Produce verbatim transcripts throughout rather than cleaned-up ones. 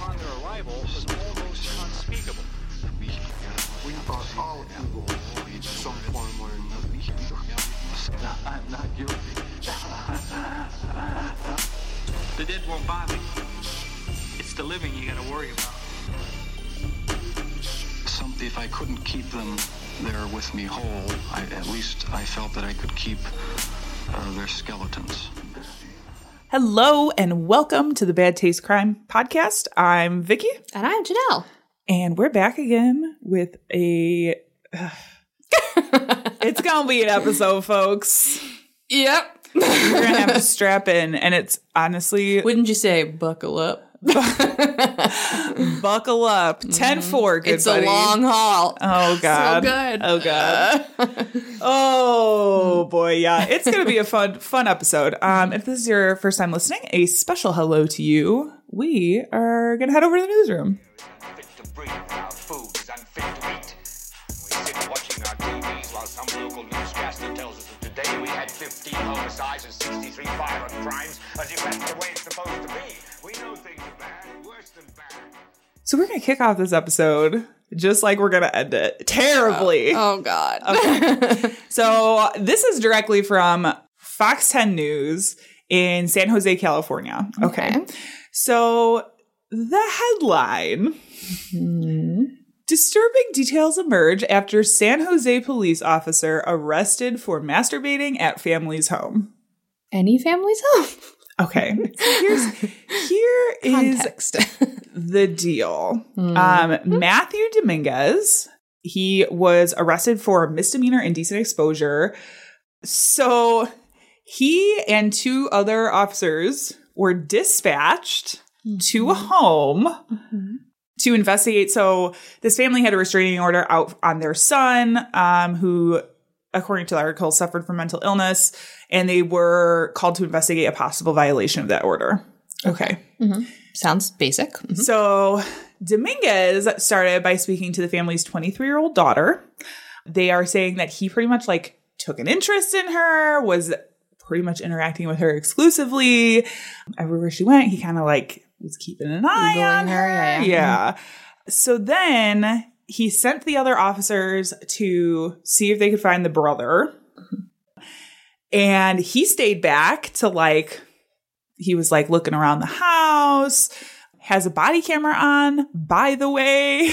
upon their arrival was almost unspeakable. We thought all evil in some form or another. I'm not guilty. The dead won't bother you. It's the living you gotta worry about. Something, if I couldn't keep them there with me whole, I, at least I felt that I could keep uh, their skeletons. Hello and welcome to the Bad Taste Crime Podcast. I'm Vicky. And I'm Janelle. And we're back again with a... Uh, it's going to be an episode, folks. Yep. We're going to have to strap in. And it's honestly... Wouldn't you say buckle up? Buckle up. ten four, good It's buddy. a long haul. Oh, God. So good. Oh, God. Oh, boy, yeah. It's going to be a fun, fun episode. Um, if this is your first time listening, a special hello to you. We are going to head over to the newsroom. Fit to breathe, our food is unfit to eat. We sit watching our T Vs while some local newscaster tells us that today we had fifteen homicides and sixty-three violent crimes, as if that's the way it's supposed to be. We know things are bad, worse than bad. So we're going to kick off this episode just like we're going to end it. Terribly. Oh, God. Okay. So this is directly from Fox ten News in San Jose, California. Okay. Okay. So the headline, Mm-hmm. disturbing details emerge after San Jose police officer arrested for masturbating at family's home. Any family's home? Okay. So here's, here is Context. the deal. Mm-hmm. Um, Matthew Dominguez, he was arrested for misdemeanor indecent exposure. So he and two other officers were dispatched mm-hmm. to a home mm-hmm. to investigate. So this family had a restraining order out on their son, um, who, according to the article, suffered from mental illness, and they were called to investigate a possible violation of that order. Okay. Mm-hmm. Sounds basic. Mm-hmm. So Dominguez started by speaking to the family's twenty-three-year-old daughter. They are saying that he pretty much like took an interest in her, was pretty much interacting with her exclusively. Everywhere she went, he kind of like was keeping an eye Googling on her. her, yeah, yeah. Yeah. So then he sent the other officers to see if they could find the brother. And he stayed back to like, he was like looking around the house, has a body camera on, by the way.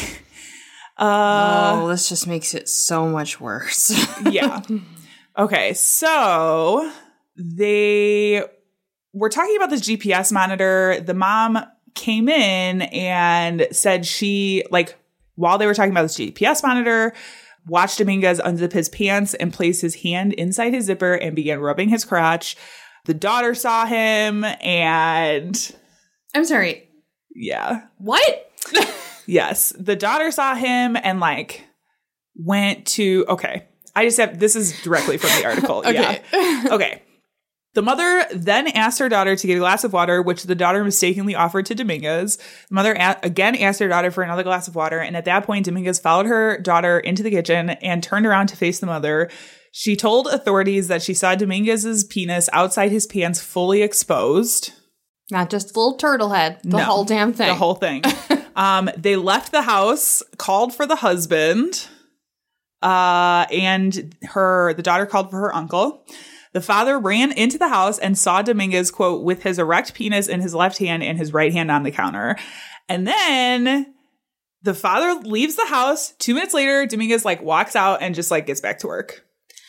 Uh, oh, this just makes it so much worse. yeah. Okay. So they were talking about this G P S monitor. The mom came in and said she, like, while they were talking about this G P S monitor, watched Dominguez unzip his pants and place his hand inside his zipper and began rubbing his crotch. The daughter saw him and... I'm sorry. Yeah. What? Yes. The daughter saw him and, like, went to... Okay. I just have... This is directly from the article. Okay. Yeah. Okay. The mother then asked her daughter to get a glass of water, which the daughter mistakenly offered to Dominguez. The mother a- again asked her daughter for another glass of water, and at that point, Dominguez followed her daughter into the kitchen and turned around to face the mother. She told authorities that she saw Dominguez's penis outside his pants fully exposed. Not just a little turtle head. The No, whole damn thing. The whole thing. um, they left the house, called for the husband, uh, and her the daughter called for her uncle. The father ran into the house and saw Dominguez, quote, with his erect penis in his left hand and his right hand on the counter. And then the father leaves the house. Two minutes later, Dominguez, like, walks out and just, like, gets back to work.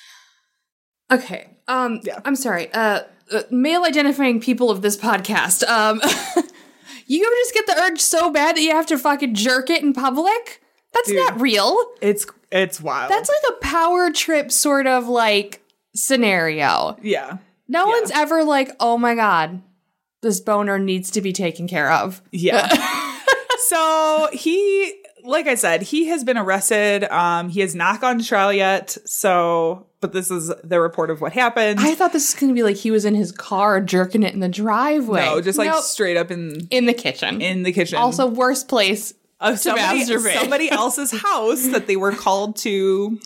Okay. Um, Yeah. I'm sorry. Uh, uh, male identifying people of this podcast. Um, you ever just get the urge so bad that you have to fucking jerk it in public? That's Dude. not real. It's it's wild. That's like a power trip sort of like scenario. yeah. No Yeah. one's ever like, oh my God, this boner needs to be taken care of. Yeah. So he, like I said, he has been arrested. Um, he has not gone to trial yet. So, but this is the report of what happened. I thought this was going to be like he was in his car jerking it in the driveway. no, just like Nope. straight up in in the kitchen. in the kitchen. Also, worst place of to somebody, masturbate. somebody else's house that they were called to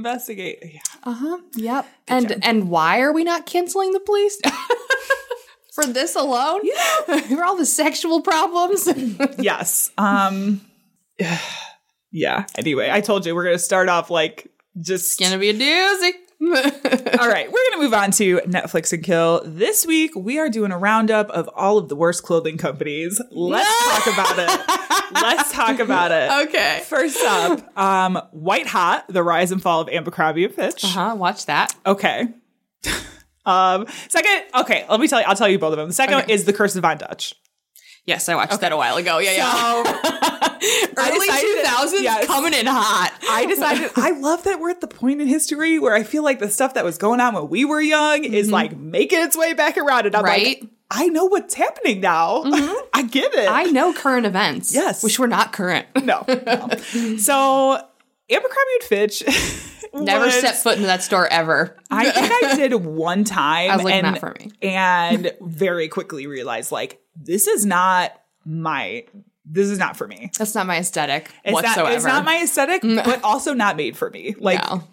investigate. Yeah. Uh huh. Yep. And job. and why are we not canceling the police? For this alone? Yeah. For all the sexual problems? Yes. Um, yeah. Anyway, I told you we're going to start off like just... It's going to be a doozy. All right, we're going to move on to Netflix and Kill. This week, we are doing a roundup of all of the worst clothing companies. Let's talk about it. Let's talk about it. Okay. First up, um, White Hot, The Rise and Fall of Abercrombie and Fitch. Uh-huh, watch that. Okay. um, second, okay, let me tell you, I'll tell you both of them. The second Okay. one is The Curse of Von Dutch. Yes, I watched that a while ago. Yeah, yeah. So, Early two thousands yes. coming in hot. I decided, I love that we're at the point in history where I feel like the stuff that was going on when we were young is like making its way back around. And I'm Right? like, I know what's happening now. I get it. I know current events. Yes. Which were not current. No. no. So Abercrombie and Fitch Never was- set foot into that store ever. I think I did one time. I was like, and, not for me. And very quickly realized, like, this is not my, this is not for me. That's not my aesthetic It's whatsoever. not, it's not my aesthetic, but also not made for me. Like, No.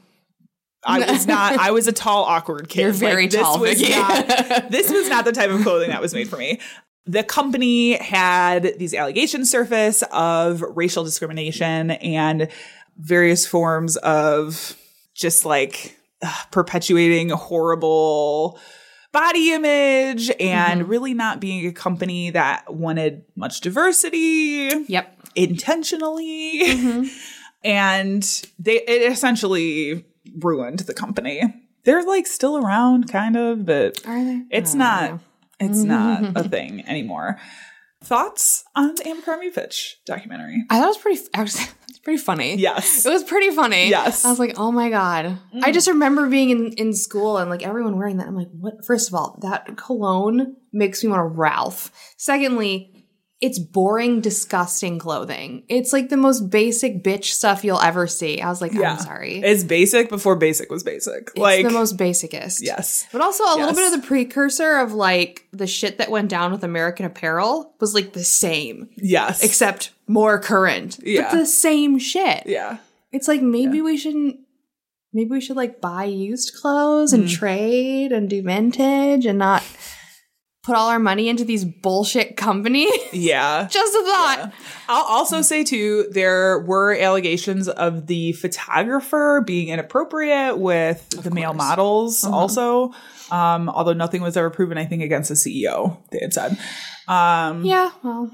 I was not, I was a tall, awkward kid. You're very Like, this tall, was Vicky. not- This was not the type of clothing that was made for me. The company had these allegations surface of racial discrimination and various forms of just like uh, perpetuating horrible body image and Mm-hmm. really not being a company that wanted much diversity Yep. intentionally. Mm-hmm. And they it essentially ruined the company. They're like still around kind of, but Are they? it's I don't not know. it's not a thing anymore. Thoughts on the Abercrombie Fitch documentary? I thought it was pretty, actually, it's pretty funny. Yes. It was pretty funny. Yes. I was like, oh my God. I just remember being in, in school and like everyone wearing that. I'm like, what? First of all, that cologne makes me want to Ralph. Secondly, it's boring, disgusting clothing. It's like the most basic bitch stuff you'll ever see. I was like, I'm sorry. It's basic before basic was basic. It's like the most basicest. yes. But also a little Yes. bit of the precursor of like the shit that went down with American Apparel was like the same, Yes. except more current. Yeah. But the same shit. yeah. It's like maybe we shouldn't, maybe we should like buy used clothes Mm. and trade and do vintage and not put all our money into these bullshit companies. Yeah. Just a thought. I'll also say too, there were allegations of the photographer being inappropriate with the male models also. Um, although nothing was ever proven, I think, against the C E O, they had said. Um, Yeah, well.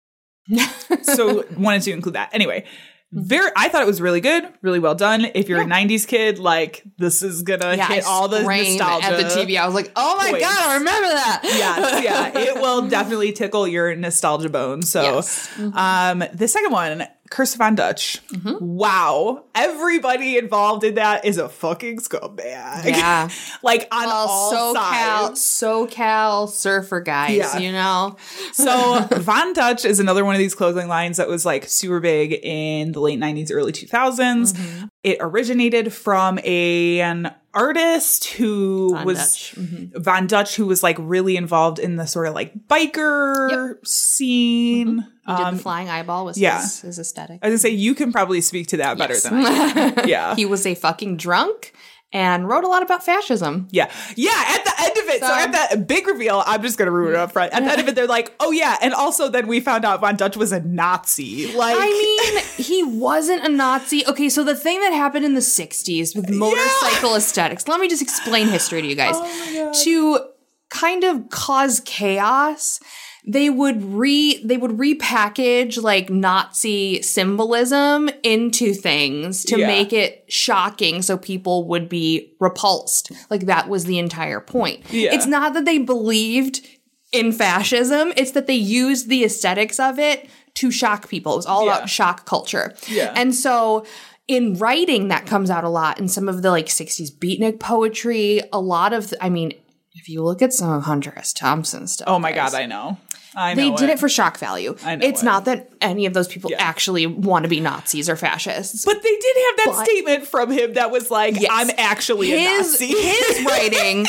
so wanted to include that. Anyway, very, I thought it was really good, really well done. If you're a nineties kid, like this is gonna Yeah, hit I all the screamed nostalgia at the T V. I was like, oh my points. God, I remember that. Yes, yeah, it will definitely tickle your nostalgia bones. So, Yes. um, the second one, Curse of Von Dutch. Mm-hmm. Wow, everybody involved in that is a fucking scumbag. Yeah. like on Well, all SoCal, sides. SoCal surfer guys, Yeah. you know? So Von Dutch is another one of these clothing lines that was like super big in the late nineties, early two thousands. Mm-hmm. It originated from a, an artist who Von was Dutch. Mm-hmm. Von Dutch, who was like really involved in the sort of like biker scene. He did Um, the flying eyeball was yeah. his, his aesthetic. I was gonna say you can probably speak to that better Yes. than I can. Yeah. He was a fucking drunk and wrote a lot about fascism. Yeah. Yeah. At the end of it, so, So- at that big reveal, I'm just going to ruin it up front. At the end of it, they're like, oh, yeah. And also then we found out Von Dutch was a Nazi. Like, I mean, he wasn't a Nazi. Okay, so the thing that happened in the sixties with motorcycle aesthetics, let me just explain history to you guys. To kind of cause chaos, they would re they would repackage like Nazi symbolism into things to Yeah. make it shocking so people would be repulsed. Like that was the entire point. Yeah. It's not that they believed in fascism, it's that they used the aesthetics of it to shock people. It was all Yeah. about shock culture. Yeah. And so in writing, that comes out a lot in some of the like sixties beatnik poetry. A lot of, I mean, if you look at some of Hunter S. Thompson's stuff. oh, my guys, God, I know. I know they did it. it for shock value. I know it's it. not that any of those people Yeah. actually want to be Nazis or fascists. But they did have that But- statement from him that was like, Yes. I'm actually a his Nazi. his writing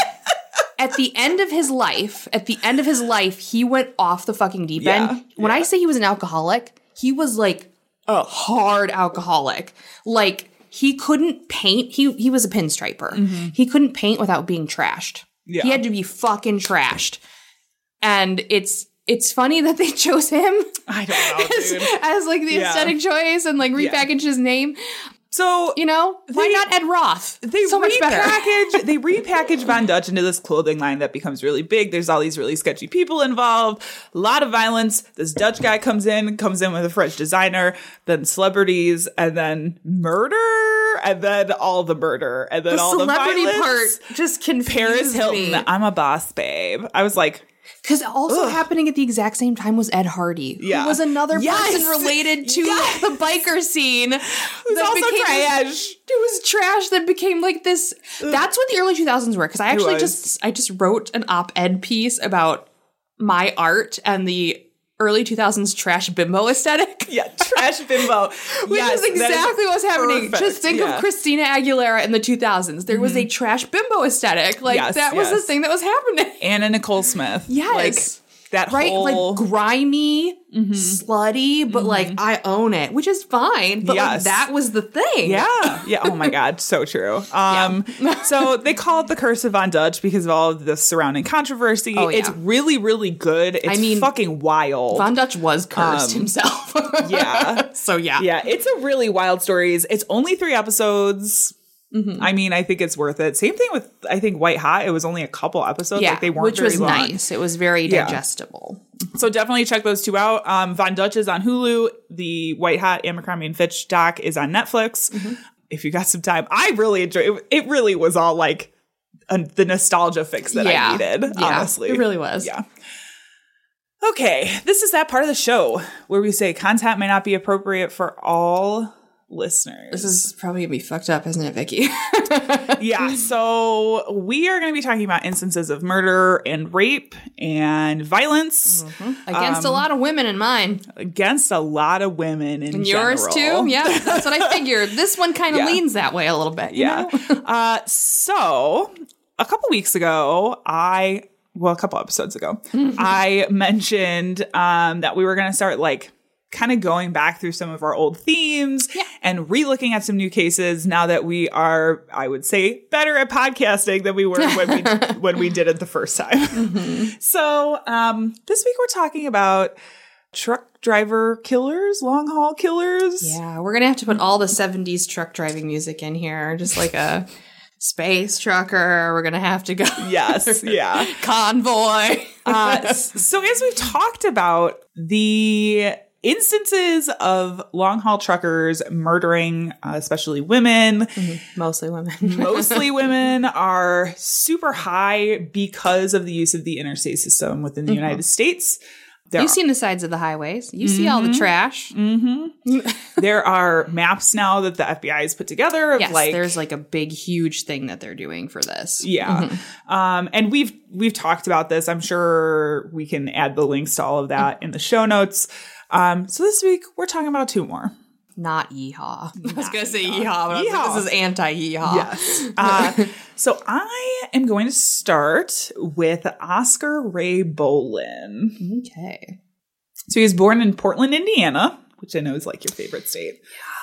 at the end of his life, at the end of his life, he went off the fucking deep Yeah, end. When I say he was an alcoholic, he was like a hard alcoholic. Like he couldn't paint. He he was a pinstriper. He couldn't paint without being trashed. Yeah. He had to be fucking trashed. And it's it's funny that they chose him I don't know, as, dude. as like the Yeah. aesthetic choice and like repackaged his name. So, You know, why They- not Ed Roth? They so much better. repackage they repackage Von Dutch into this clothing line that becomes really big. There's all these really sketchy people involved, a lot of violence. This Dutch guy comes in, comes in with a French designer, then celebrities, and then murder, and then all the murder, and then The all the celebrity violence. part just confused Paris Hilton, me. I'm a boss babe. I was like, Because also Ugh. happening at the exact same time was Ed Hardy, Yeah. who was another Yes. person related to Yes. the biker scene. who's that also became- trash. It was trash that became like this. That's what the early two thousands were. Because I actually was. just I just wrote an op-ed piece about my art and the early two thousands trash bimbo aesthetic. Yeah, trash bimbo. Which Yes, is that exactly what was happening. perfect. Just think Yeah. Mm-hmm. of Christina Aguilera in the two thousands. There was a trash bimbo aesthetic. Like, Yes, that was the yes. thing that was happening. Anna Nicole Smith. Yes. Like, that Right? whole... Like, grimy, slutty, but like, I own it, which is fine. But like, Yes. that was the thing. Yeah. Yeah. Oh my God. So true. Um, so they call it the Curse of Von Dutch because of all of the surrounding controversy. Oh, yeah. It's really, really good. It's I mean, fucking wild. Von Dutch was cursed Um, himself. yeah. So yeah. Yeah. It's a really wild stories. It's only three episodes. I mean, I think it's worth it. Same thing with, I think, White Hot. It was only a couple episodes. Yeah, Like they weren't which very was long. nice. It was very Yeah. digestible. So definitely check those two out. Um, Von Dutch is on Hulu. The White Hot Abercrombie and Fitch doc is on Netflix. Mm-hmm. If you got some time, I really enjoyed it. It really was all like a, the nostalgia fix that Yeah. I needed, Yeah, honestly. it really was. Yeah. Okay, this is that part of the show where we say content may not be appropriate for all listeners. This is probably gonna be fucked up, isn't it, Vicky? Yeah, so we are going to be talking about instances of murder and rape and violence Against a lot of women in mine. against a lot of women in And yours general. too? Yeah, that's what I figured. This one kind of Yeah. leans that way a little bit. You Yeah. know? uh, so a couple weeks ago, I, well, a couple episodes ago, I mentioned um, that we were going to start like kind of going back through some of our old themes Yeah. and re-looking at some new cases now that we are, I would say, better at podcasting than we were when we when we did it the first time. Mm-hmm. So um, this week we're talking about truck driver killers, long haul killers. Yeah, we're gonna have to put all the seventies truck driving music in here, just like a space trucker. We're gonna have to go. Yes, yeah. Convoy. Uh, s- so as we've talked about the instances of long haul truckers murdering, uh, especially women, Mostly women. mostly women, are super high because of the use of the interstate system within the United States. There You've are, seen the sides of the highways. You see all the trash. there are maps now that the F B I has put together of Yes, like there's like a big, huge thing that they're doing for this. Yeah. Um, and we've we've talked about this. I'm sure we can add the links to all of that in the show notes. Um, so this week we're talking about two more. Not yeehaw. I was going to say yeehaw, but I was Yeehaw. like, this is anti-yeehaw. Yes. Uh, so I am going to start with Oscar Ray Bolin. Okay. So he was born in Portland, Indiana, which I know is like your favorite state.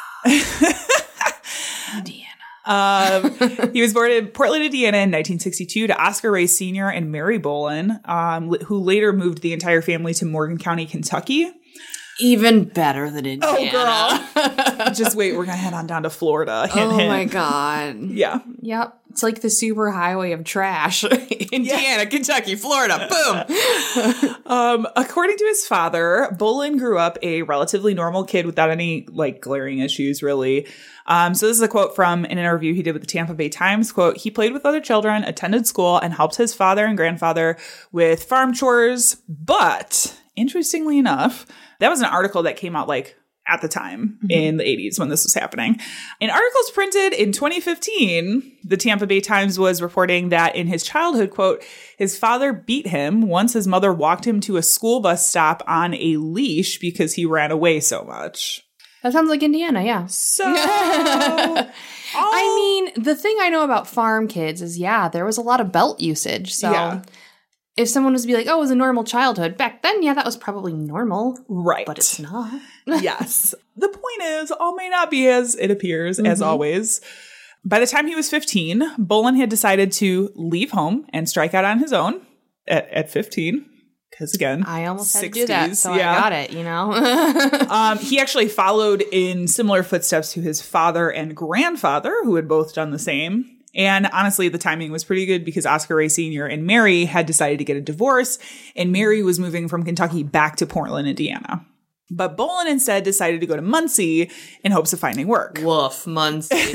Indiana. Um, he was born in Portland, Indiana in nineteen sixty-two to Oscar Ray Senior and Mary Bolin, um, who later moved the entire family to Morgan County, Kentucky. Even better than Indiana. Oh, girl. Just wait, we're going to head on down to Florida. Hint, Oh hint. my God. Yeah. Yep. It's like the super highway of trash. Indiana, Kentucky, Florida. Boom. Um, according to his father, Bolin grew up a relatively normal kid without any like glaring issues, really. Um, so this is a quote from an interview he did with the Tampa Bay Times. Quote, he played with other children, attended school, and helped his father and grandfather with farm chores. But interestingly enough, that was an article that came out like at the time in the eighties when this was happening. In articles printed in twenty fifteen, the Tampa Bay Times was reporting that in his childhood, quote, his father beat him once his mother walked him to a school bus stop on a leash because he ran away so much. That sounds like Indiana, yeah. So, I all- mean, the thing I know about farm kids is, yeah, there was a lot of belt usage. So Yeah. if someone was to be like, oh, it was a normal childhood, back then, yeah, that was probably normal. right. But it's not. Yes. The point is, all may not be as it appears, as always. By the time he was fifteen, Bolin had decided to leave home and strike out on his own at, at fifteen. Because again, I almost had sixties, to do that, so yeah. I got it, you know? um, he actually followed in similar footsteps to his father and grandfather, who had both done the same. And honestly, the timing was pretty good because Oscar Ray Senior and Mary had decided to get a divorce, and Mary was moving from Kentucky back to Portland, Indiana. But Bolin instead decided to go to Muncie in hopes of finding work. Woof, Muncie.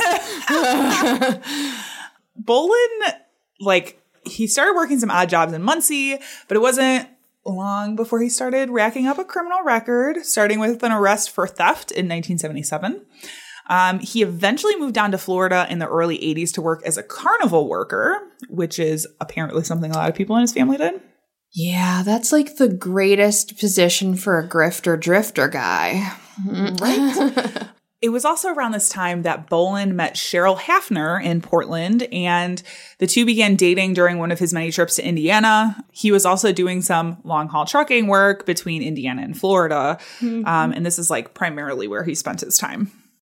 Bolin, like, he started working some odd jobs in Muncie, but it wasn't long before he started racking up a criminal record, starting with an arrest for theft in nineteen seventy-seven. Um, he eventually moved down to Florida in the early eighties to work as a carnival worker, which is apparently something a lot of people in his family did. Yeah, that's like the greatest position for a grifter drifter guy. Right? It was also around this time that Bolin met Cheryl Hafner in Portland, and the two began dating during one of his many trips to Indiana. He was also doing some long-haul trucking work between Indiana and Florida, mm-hmm. um, and this is like primarily where he spent his time.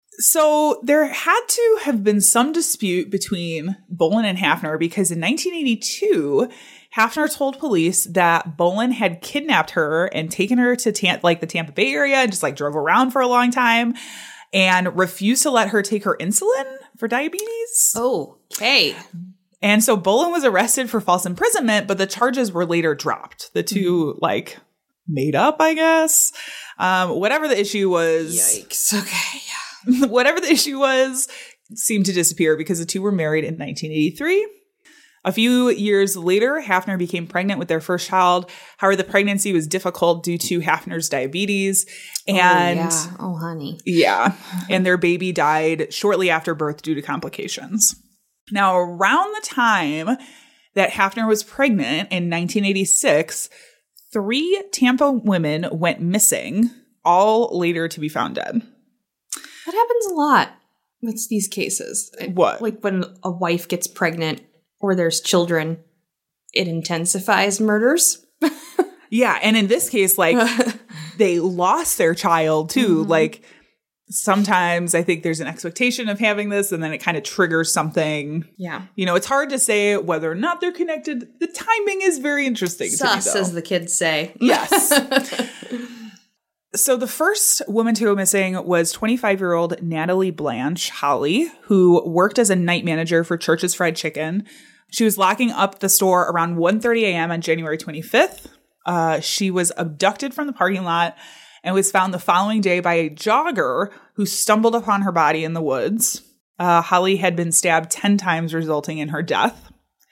So there had to have been some dispute between Bolin and Hafner because in nineteen eighty-two, Hafner told police that Bolin had kidnapped her and taken her to Tam- like the Tampa Bay area and just like drove around for a long time and refused to let her take her insulin for diabetes. Okay. And so Bolin was arrested for false imprisonment, but the charges were later dropped. The two, like, made up, I guess. Um, whatever the issue was. Yikes. Okay, yeah. Whatever the issue was seemed to disappear because the two were married in nineteen eighty-three. A few years later, Hafner became pregnant with their first child. However, the pregnancy was difficult due to Hafner's diabetes. And oh, yeah. Oh, honey. Yeah. And their baby died shortly after birth due to complications. Now, around the time that Hafner was pregnant in nineteen eighty-six, three Tampa women went missing, all later to be found dead. That happens a lot with these cases. What? Like when a wife gets pregnant or there's children, it intensifies murders. Yeah. And in this case, like, they lost their child too. Mm-hmm. Like, sometimes I think there's an expectation of having this and then it kind of triggers something. Yeah. You know, it's hard to say whether or not they're connected. The timing is very interesting Sus, to me, though. as the kids say. Yes. So the first woman to go missing was twenty-five-year-old Natalie Blanche Holly, who worked as a night manager for Church's Fried Chicken. She was locking up the store around one thirty a.m. on January twenty-fifth. Uh, she was abducted from the parking lot and was found the following day by a jogger who stumbled upon her body in the woods. Uh, Holly had been stabbed ten times, resulting in her death.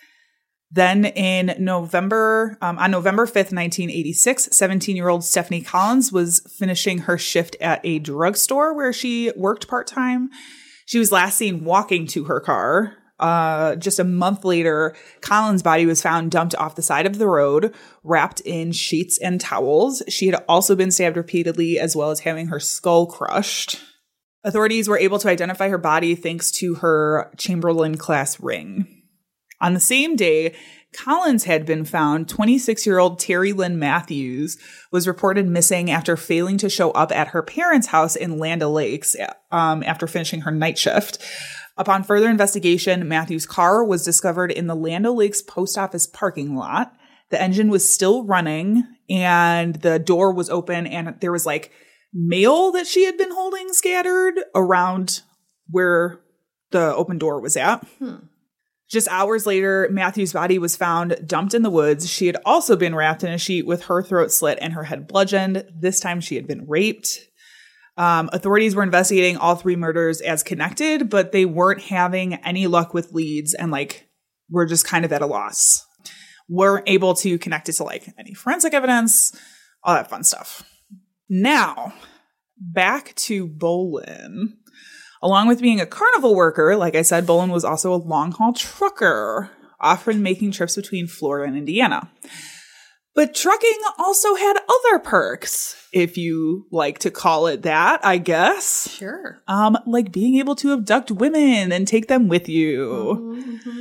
Then in November, um, on November fifth, nineteen eighty-six, seventeen-year-old Stephanie Collins was finishing her shift at a drugstore where she worked part-time. She was last seen walking to her car. Uh, just a month later, Collins' body was found dumped off the side of the road, wrapped in sheets and towels. She had also been stabbed repeatedly, as well as having her skull crushed. Authorities were able to identify her body thanks to her Chamberlain-class ring. On the same day, Collins had been found. twenty-six-year-old Terry Lynn Matthews was reported missing after failing to show up at her parents' house in Land O'Lakes um, after finishing her night shift. Upon further investigation, Matthews' car was discovered in the Land O'Lakes post office parking lot. The engine was still running and the door was open, and there was like mail that she had been holding scattered around where the open door was at. Hmm. Just hours later, Matthews' body was found dumped in the woods. She had also been wrapped in a sheet with her throat slit and her head bludgeoned. This time she had been raped. Um, authorities were investigating all three murders as connected, but they weren't having any luck with leads and like were just kind of at a loss. Weren't able to connect it to like any forensic evidence, all that fun stuff. Now, back to Bolin. Along with being a carnival worker, like I said, Bolin was also a long-haul trucker, often making trips between Florida and Indiana. But trucking also had other perks, if you like to call it that, I guess. Sure. Um, like being able to abduct women and take them with you. Mm-hmm.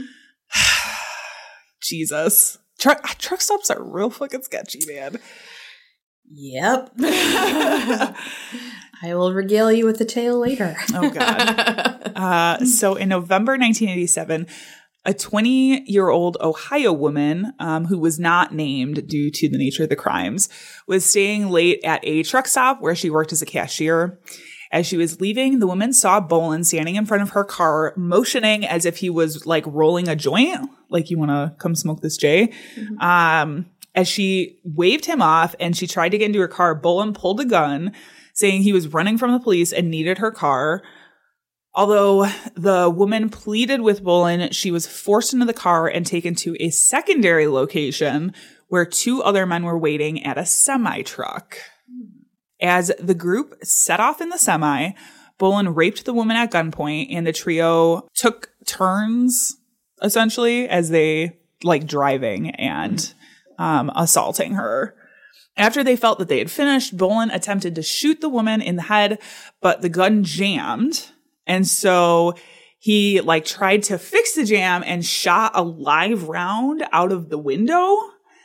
Jesus. Truck, truck stops are real fucking sketchy, man. Yep. I will regale you with the tale later. Oh, God. uh, so in November nineteen eighty-seven, A twenty-year-old Ohio woman um, who was not named due to the nature of the crimes was staying late at a truck stop where she worked as a cashier. As she was leaving, the woman saw Boland standing in front of her car, motioning as if he was like rolling a joint, like, you want to come smoke this J. Mm-hmm. Um, as she waved him off and she tried to get into her car, Boland pulled a gun, saying he was running from the police and needed her car. Although the woman pleaded with Boland, she was forced into the car and taken to a secondary location where two other men were waiting at a semi-truck. As the group set off in the semi, Boland raped the woman at gunpoint, and the trio took turns, essentially, as they, like, driving and um, assaulting her. After they felt that they had finished, Boland attempted to shoot the woman in the head, but the gun jammed. And so he, like, tried to fix the jam and shot a live round out of the window.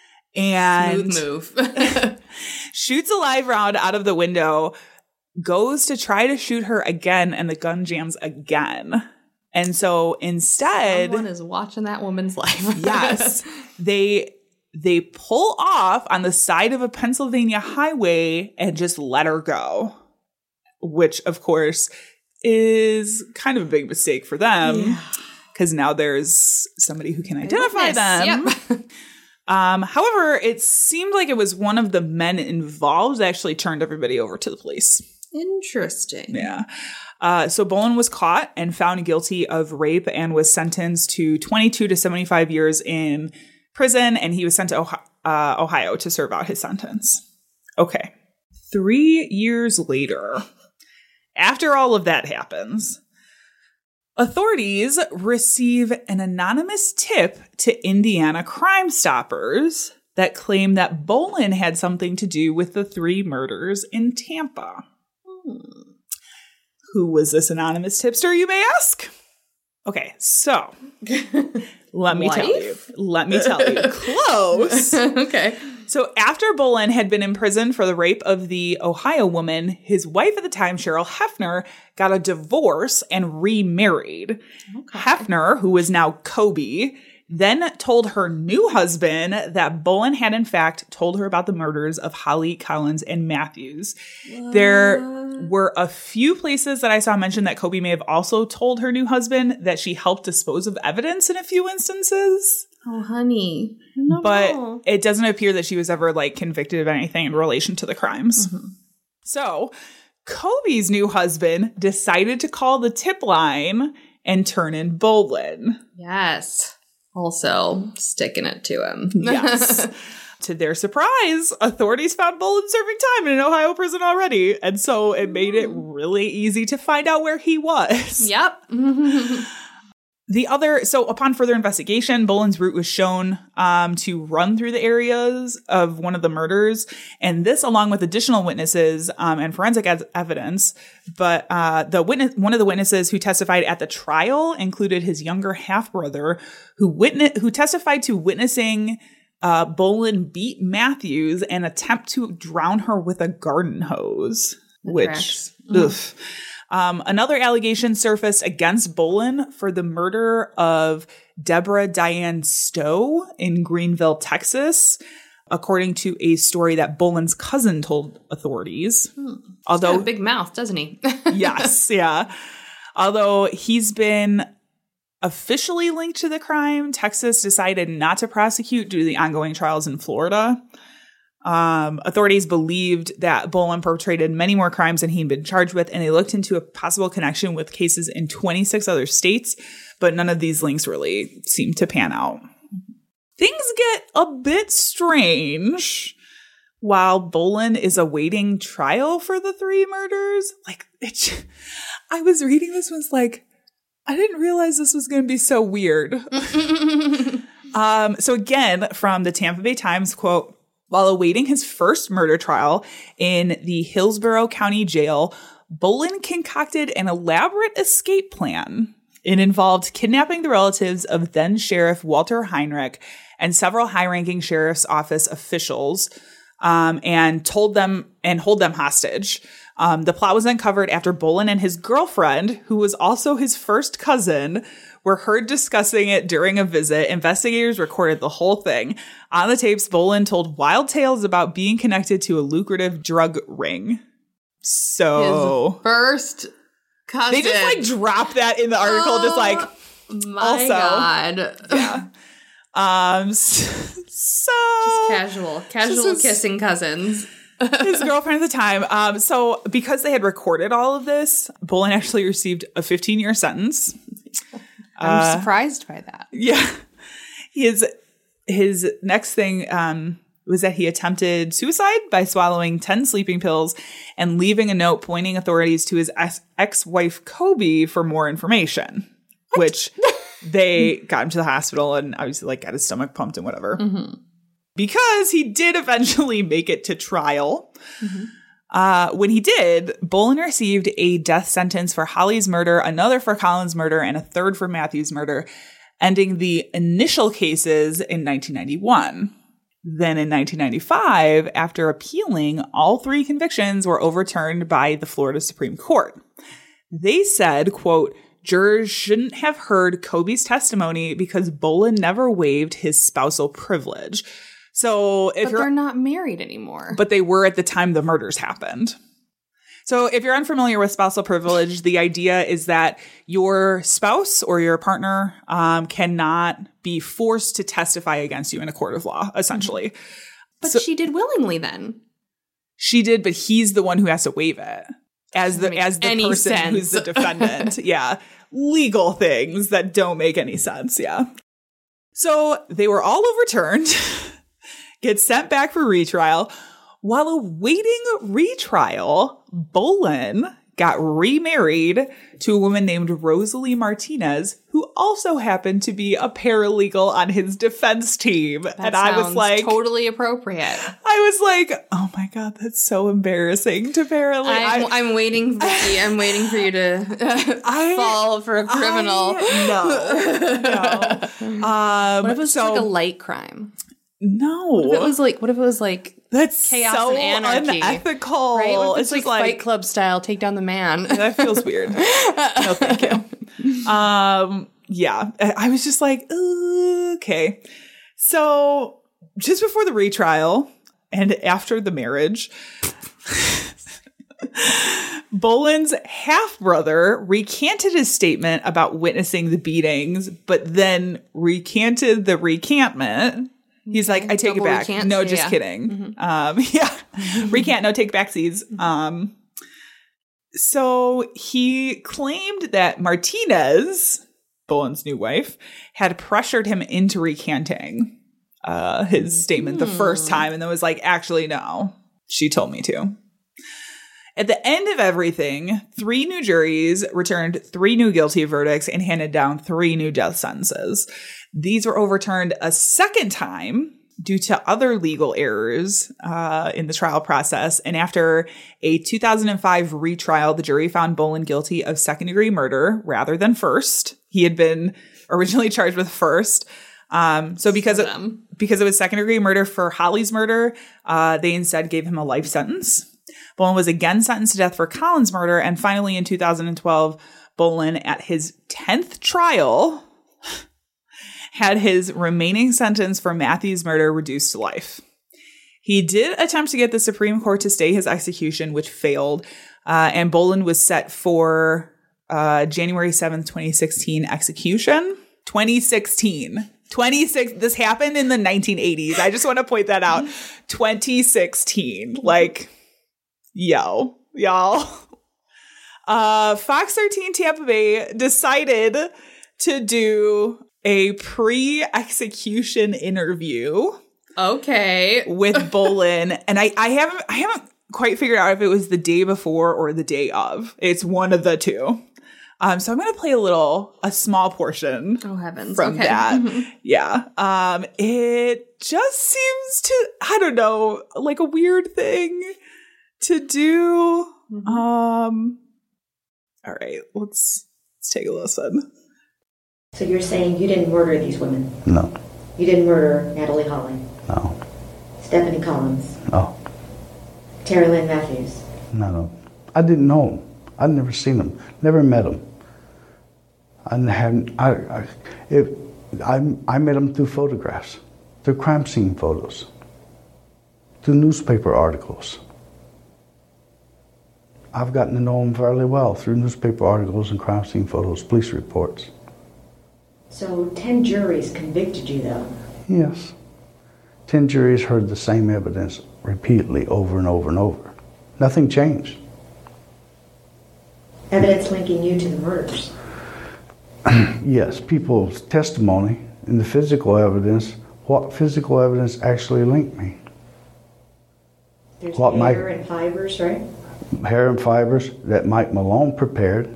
And smooth move. Shoots a live round out of the window, goes to try to shoot her again, and the gun jams again. And so instead, someone is watching that woman's life. Yes, they they pull off on the side of a Pennsylvania highway and just let her go, which of course is kind of a big mistake for them, because yeah. now there's somebody who can identify them. Yep. Um, however, it seemed like it was one of the men involved that actually turned everybody over to the police. Interesting. Yeah. Uh, so Boland was caught and found guilty of rape and was sentenced to twenty-two to seventy-five years in prison, and he was sent to Ohio, uh, Ohio to serve out his sentence. Okay. Three years later, after all of that happens, authorities receive an anonymous tip to Indiana Crime Stoppers that claim that Boland had something to do with the three murders in Tampa. Hmm. Who was this anonymous tipster, you may ask? Okay, so let me Wife? tell you. Let me tell you. Close. Okay. So after Boland had been imprisoned for the rape of the Ohio woman, his wife at the time, Cheryl Hefner, got a divorce and remarried. Okay. Hefner, who was now Kobe, then told her new husband that Boland had in fact told her about the murders of Holly, Collins, and Matthews. What? There were a few places that I saw mention that Kobe may have also told her new husband that she helped dispose of evidence in a few instances. Oh, honey. No. But it doesn't appear that she was ever, like, convicted of anything in relation to the crimes. Mm-hmm. So Kobe's new husband decided to call the tip line and turn in Boland. Yes. Also sticking it to him. Yes. To their surprise, authorities found Boland serving time in an Ohio prison already. And so it made it really easy to find out where he was. Yep. The other, so upon further investigation, Boland's route was shown um, to run through the areas of one of the murders, and this along with additional witnesses um, and forensic as- evidence. But uh, the witness, one of the witnesses who testified at the trial included his younger half brother, who witness, who testified to witnessing uh, Boland beat Matthews and attempt to drown her with a garden hose, that which. Mm. Ugh. Um, another allegation surfaced against Boland for the murder of Deborah Diane Stowe in Greenville, Texas, according to a story that Boland's cousin told authorities. Hmm. Although he's got a big mouth, doesn't he? Yes, yeah. Although he's been officially linked to the crime, Texas decided not to prosecute due to the ongoing trials in Florida. Um, authorities believed that Boland perpetrated many more crimes than he'd been charged with, and they looked into a possible connection with cases in twenty-six other states, but none of these links really seemed to pan out. Things get a bit strange while Boland is awaiting trial for the three murders. Like, it, I was reading this, was like, I didn't realize this was going to be so weird. um, so again, from the Tampa Bay Times, quote, while awaiting his first murder trial in the Hillsborough County Jail, Boland concocted an elaborate escape plan. It involved kidnapping the relatives of then Sheriff Walter Heinrich and several high-ranking sheriff's office officials, um, and told them and hold them hostage. Um, the plot was uncovered after Boland and his girlfriend, who was also his first cousin, were heard discussing it during a visit. Investigators recorded the whole thing. On the tapes, Boland told wild tales about being connected to a lucrative drug ring. So His first cousin. they just like drop that in the article, oh, just like my also. God. Yeah. Um. So Just casual, casual his, kissing cousins. his girlfriend at the time. Um. So because they had recorded all of this, Boland actually received a fifteen-year sentence. I'm Uh, surprised by that. Yeah. His his next thing um, was that he attempted suicide by swallowing ten sleeping pills and leaving a note pointing authorities to his ex- ex-wife, Kobe, for more information, which they got him to the hospital and obviously like got his stomach pumped and whatever. Mm-hmm. Because he did eventually make it to trial. Mm-hmm. Uh, when he did, Boland received a death sentence for Holly's murder, another for Collins' murder, and a third for Matthew's murder, ending the initial cases in nineteen ninety-one. Then in nineteen ninety-five, after appealing, all three convictions were overturned by the Florida Supreme Court. They said, quote, jurors shouldn't have heard Kobe's testimony because Boland never waived his spousal privilege. So if But you're they're not married anymore. but they were at the time the murders happened. So if you're unfamiliar with spousal privilege, the idea is that your spouse or your partner um, cannot be forced to testify against you in a court of law, essentially. But so- she did willingly then. She did, but he's the one who has to waive it as the Doesn't make as the any person sense. who's the defendant. Yeah. Legal things that don't make any sense. Yeah. So they were all overturned, get sent back for retrial. While awaiting retrial, Boland got remarried to a woman named Rosalie Martinez, who also happened to be a paralegal on his defense team. That and I was sounds like, totally appropriate. I was like, oh my God, that's so embarrassing to paralegal. I'm, I, I'm waiting, Vicky. I'm waiting for you to I- fall for a criminal. I- no, no. Um, What if it was so, like a light crime? no, What if it was like, what if it was like that's chaos so and anarchy? unethical. Right? What if It's it's, just like, like Fight Club style, take down the man? that feels weird. No, thank you. Um, yeah, I I was just like, "Ooh, okay. So just before the retrial and after the marriage, Boland's half-brother recanted his statement about witnessing the beatings, but then recanted the recantment. He's like, I take Double it back. recant, No, so just yeah. kidding. Mm-hmm. Um, yeah. Recant, no take backsies. Um, so he claimed that Martinez, Boland's new wife, had pressured him into recanting uh, his statement the first time, and then was like, actually, no, she told me to. At the end of everything, three new juries returned three new guilty verdicts and handed down three new death sentences. These were overturned a second time due to other legal errors uh, in the trial process. And after a two thousand five retrial, the jury found Boland guilty of second-degree murder rather than first. He had been originally charged with first. Um, so because So of, dumb. because it was second-degree murder for Holly's murder, uh, they instead gave him a life sentence. Boland was again sentenced to death for Collins' murder. And finally, in two thousand twelve, Boland, at his tenth trial, had his remaining sentence for Matthew's murder reduced to life. He did attempt to get the Supreme Court to stay his execution, which failed. Uh, and Boland was set for uh, January seventh, twenty sixteen execution. twenty sixteen. twenty-six. This happened in the nineteen eighties. I just want to point that out. twenty sixteen. Like, yo, y'all. Uh, Fox thirteen Tampa Bay decided to do a pre-execution interview Okay. with Boland, and I, I haven't I haven't quite figured out if it was the day before or the day of. It's one of the two. Um, so I'm gonna play a little, a small portion Oh, heavens. from Okay. that. Mhm. Yeah. Um, it just seems to, I don't know, like a weird thing to do. Mhm. Um, all right, let's let's take a listen. So you're saying you didn't murder these women? No, You didn't murder Natalie Holly, no, Stephanie Collins, no, Terry Lynn Matthews? no, no. I didn't know him. I'd never seen him, never met him. And hadn't, I, I, it, I, I met them through photographs, through crime scene photos, through newspaper articles. I've gotten to know them fairly well through newspaper articles and crime scene photos, police reports. So ten juries convicted you, though? Yes. Ten juries heard the same evidence repeatedly over and over and over. Nothing changed. Evidence linking you to the murders? Yes, people's testimony and the physical evidence, what physical evidence actually linked me. There's What my- hair and fibers, right? Hair and fibers that Mike Malone prepared.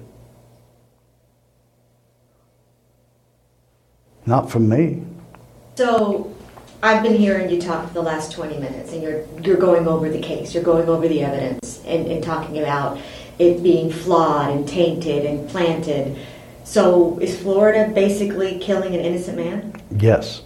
Not from me. So, I've been hearing you talk for the last twenty minutes, and you're you're going over the case, you're going over the evidence, and, and talking about it being flawed and tainted and planted. So, is Florida basically killing an innocent man? Yes.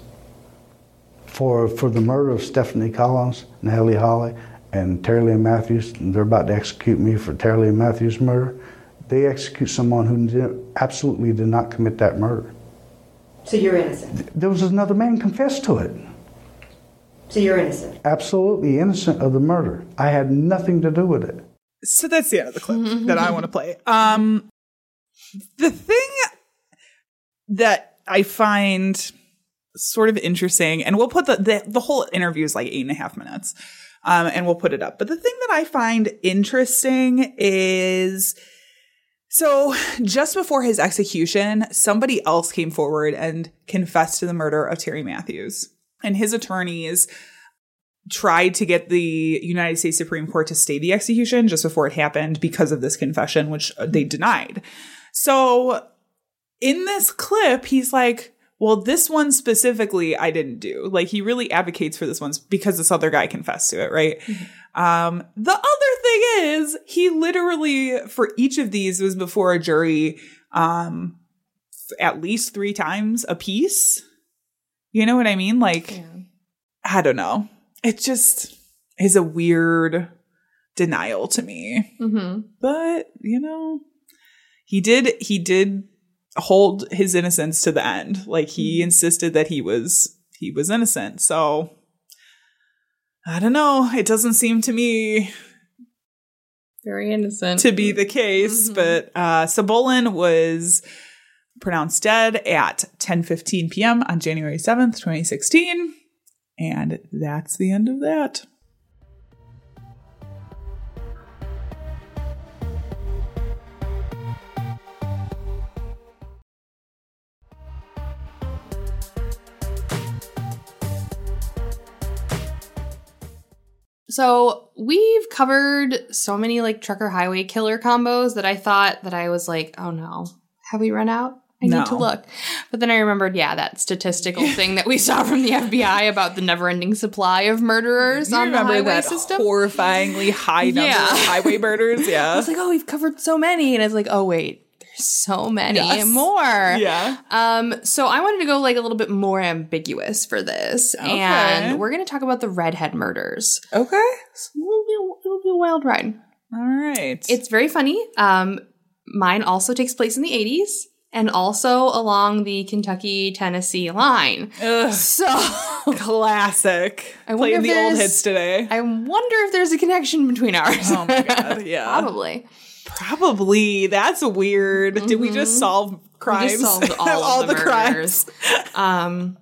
For for the murder of Stephanie Collins, Natalie Holly, and Terry Lynn Matthews, they're about to execute me for Terry Lynn Matthews' murder. They execute someone who did, absolutely did not commit that murder. So you're innocent? There was another man confessed to it. So you're innocent? Absolutely innocent of the murder. I had nothing to do with it. So that's the end of the clip that I want to play. Um, the thing that I find sort of interesting, and we'll put the, the, the whole interview is like eight and a half minutes, um, and we'll put it up. But the thing that I find interesting is, so just before his execution, somebody else came forward and confessed to the murder of Terry Matthews. And his attorneys tried to get the United States Supreme Court to stay the execution just before it happened because of this confession, which they denied. So in this clip, he's like, well, this one specifically, I didn't do. Like, he really advocates for this one because this other guy confessed to it, right? Mm-hmm. Um, the other thing is, he literally, for each of these, was before a jury um, at least three times a piece. You know what I mean? Like, yeah. I don't know. It just is a weird denial to me. Mm-hmm. But, you know, he did, he did hold his innocence to the end. Like, he mm-hmm. insisted that he was, he was innocent. So, I don't know. It doesn't seem to me very innocent to be the case. Mm-hmm. But uh, Sobolin was pronounced dead at ten fifteen p.m. on January seventh, twenty sixteen. And that's the end of that. So we've covered so many like trucker highway killer combos that I thought that I was like, oh no, have we run out? I no. need to look. But then I remembered, yeah, that statistical thing that we saw from the F B I about the never-ending supply of murderers you on the highway that system. Horrifyingly high number yeah. of highway murders. Yeah. I was like, oh, we've covered so many. And I was like, oh, wait, there's so many yes. more. Yeah. Um. So I wanted to go like a little bit more ambiguous for this. Okay. And we're going to talk about the redhead murders. Okay. So it'll be, it'll be a wild ride. All right. It's very funny. Um, mine also takes place in the eighties. And also along the Kentucky-Tennessee line. Ugh. So classic. I Playing the old hits today. I wonder if there's a connection between ours. Oh my god, yeah. Probably. Probably. That's weird. Mm-hmm. Did we just solve crimes? We just solved all, all of the, the murders. crimes. um,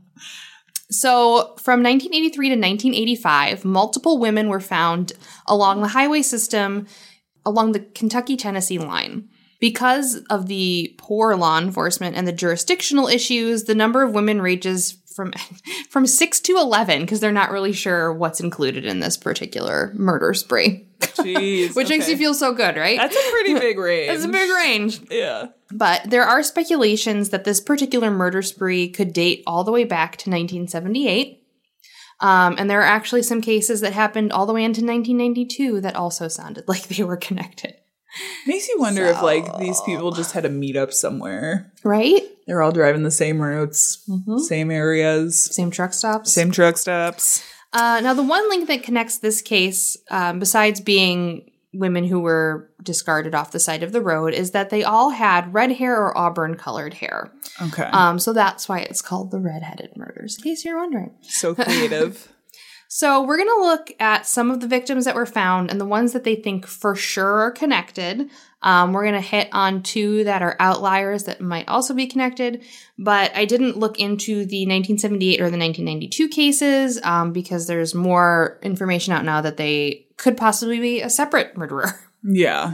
so from nineteen eighty-three to nineteen eighty-five, multiple women were found along the highway system along the Kentucky-Tennessee line. Because of the poor law enforcement and the jurisdictional issues, the number of women ranges from from six to eleven because they're not really sure what's included in this particular murder spree. Jeez. Which okay. makes you feel so good, right? That's a pretty big range. That's a big range. Yeah. But there are speculations that this particular murder spree could date all the way back to nineteen seventy-eight. Um, and there are actually some cases that happened all the way into nineteen ninety-two that also sounded like they were connected. Makes you wonder so, if, like, these people just had a meetup somewhere. Right? They're all driving the same routes, mm-hmm. same areas. Same truck stops. Same truck stops. Uh, now, the one link that connects this case, um, besides being women who were discarded off the side of the road is that they all had red hair or auburn colored hair. Okay. Um, so that's why it's called the redheaded murders, in case you're wondering. So creative. So we're going to look at some of the victims that were found and the ones that they think for sure are connected. Um, we're going to hit on two that are outliers that might also be connected, but I didn't look into the nineteen seventy-eight or the nineteen ninety-two cases um, because there's more information out now that they could possibly be a separate murderer. Yeah.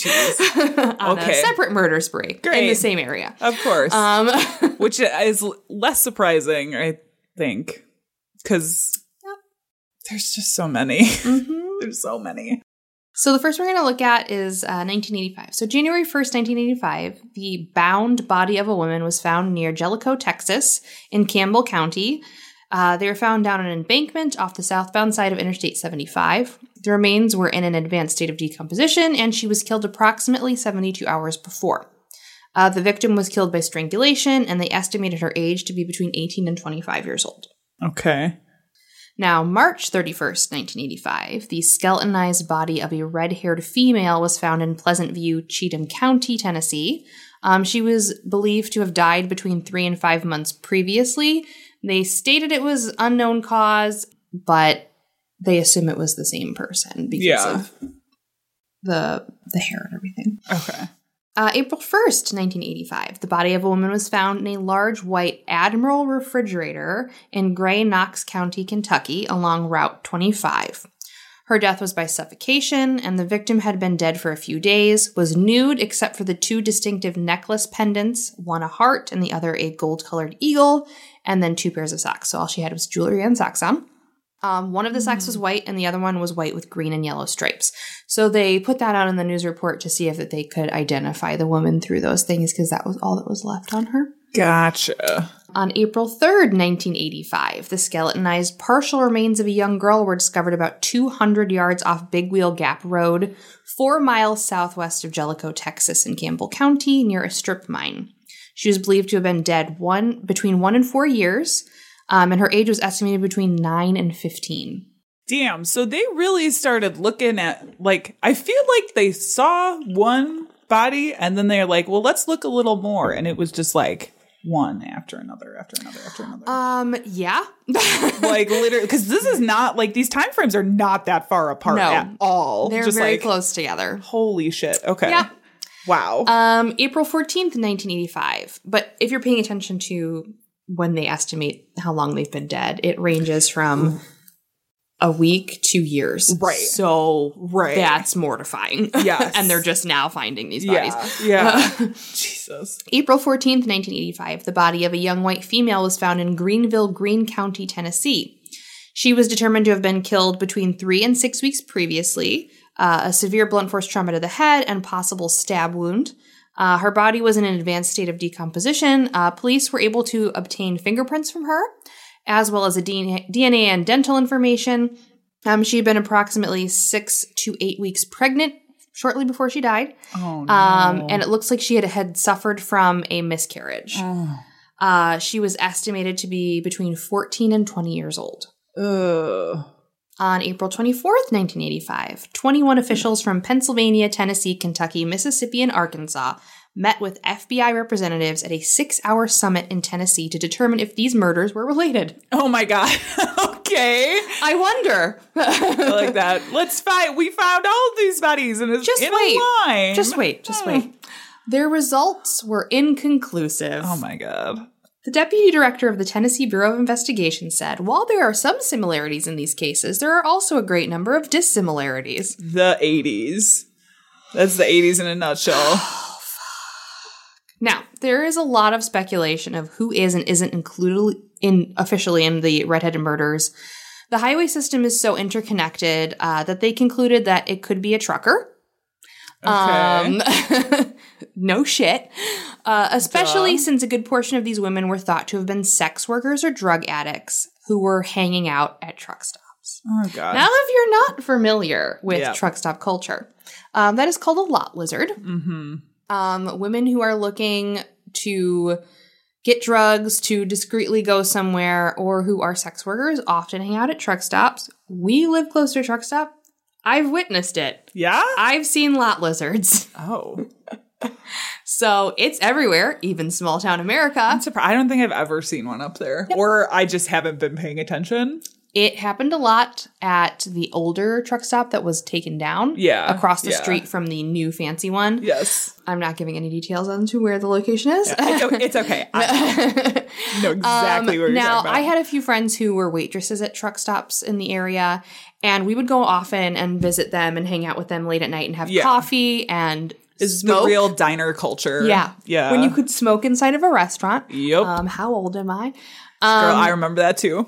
Jeez. on Okay. a separate murder spree Great. in the same area. Of course. Um, Which is less surprising, I think, because there's just so many. mhm. There's so many. So the first we're going to look at is uh, nineteen eighty-five. So January first, nineteen eighty-five, the bound body of a woman was found near Jellicoe, Texas, in Campbell County. Uh, they were found down an embankment off the southbound side of Interstate seventy-five. The remains were in an advanced state of decomposition, and she was killed approximately seventy-two hours before. Uh, the victim was killed by strangulation, and they estimated her age to be between eighteen and twenty-five years old. Okay. Now, March thirty-first, nineteen eighty-five, the skeletonized body of a red-haired female was found in Pleasant View, Cheatham County, Tennessee. Um, she was believed to have died between three and five months previously. They stated it was unknown cause, but they assume it was the same person because Yeah. of the the hair and everything. Okay. Uh, April first, nineteen eighty-five, the body of a woman was found in a large white Admiral refrigerator in Gray Knox County, Kentucky, along Route twenty-five. Her death was by suffocation, and the victim had been dead for a few days, was nude except for the two distinctive necklace pendants, one a heart and the other a gold-colored eagle, and then two pairs of socks. So all she had was jewelry and socks on. Um, one of the socks was white, and the other one was white with green and yellow stripes. So they put that out in the news report to see if they could identify the woman through those things, because that was all that was left on her. Gotcha. On April third, nineteen eighty-five, the skeletonized partial remains of a young girl were discovered about two hundred yards off Big Wheel Gap Road, four miles southwest of Jellicoe, Texas, in Campbell County, near a strip mine. She was believed to have been dead one between one and four years. Um, and her age was estimated between nine and fifteen. Damn. So they really started looking at, like, I feel like they saw one body and then they're like, well, let's look a little more. And it was just like one after another, after another, after another. Um, yeah. Like, literally, because this is not, like, these time frames are not that far apart No. at all. They're just very like, close together. holy shit. Okay. Yeah. Wow. Um, April fourteenth, nineteen eighty-five. But if you're paying attention to when they estimate how long they've been dead, it ranges from a week to years. Right. So Right. that's mortifying. Yes. And they're just now finding these bodies. Yeah. Yeah. Jesus. April fourteenth, nineteen eighty-five, the body of a young white female was found in Greenville, Greene County, Tennessee. She was determined to have been killed between three and six weeks previously, uh, a severe blunt force trauma to the head and possible stab wound. Uh, her body was in an advanced state of decomposition. Uh, police were able to obtain fingerprints from her, as well as a D N A and dental information. Um, she had been approximately six to eight weeks pregnant shortly before she died. Oh, no. Um, and it looks like she had, had suffered from a miscarriage. Oh. Uh, she was estimated to be between fourteen and twenty years old. Ugh. On April twenty-fourth, nineteen eighty-five, twenty-one officials from Pennsylvania, Tennessee, Kentucky, Mississippi, and Arkansas met with F B I representatives at a six-hour summit in Tennessee to determine if these murders were related. Oh my God. Okay. I wonder. I like that. Let's find. We found all of these bodies in a, Just in wait. a line. Just wait. Just wait. Their results were inconclusive. Oh my God. The deputy director of the Tennessee Bureau of Investigation said, while there are some similarities in these cases, there are also a great number of dissimilarities. The eighties. That's the eighties in a nutshell. Now, there is a lot of speculation of who is and isn't included in officially in the redheaded murders. The highway system is so interconnected uh, that they concluded that it could be a trucker. Okay. Um, no shit. Uh, especially Duh. since a good portion of these women were thought to have been sex workers or drug addicts who were hanging out at truck stops. Oh God. Now, if you're not familiar with Yeah. truck stop culture, um, that is called a lot lizard. Mm-hmm. Um, women who are looking to get drugs, to discreetly go somewhere, or who are sex workers often hang out at truck stops. We live close to a truck stop. I've witnessed it. Yeah? I've seen lot lizards. Oh. So it's everywhere, even small town America. I'm surprised. I don't think I've ever seen one up there. Yep. Or I just haven't been paying attention. It happened a lot at the older truck stop that was taken down. Yeah. Across the yeah. street from the new fancy one. Yes. I'm not giving any details on to where the location is. Yeah, it's, okay. It's okay. I know exactly um, where you're now, talking about. I had a few friends who were waitresses at truck stops in the area, and we would go often and visit them and hang out with them late at night and have yeah. coffee and Is smoke. the real diner culture. Yeah. Yeah. When you could smoke inside of a restaurant. Yep. Um, how old am I? Um, Girl, I Um, remember that too.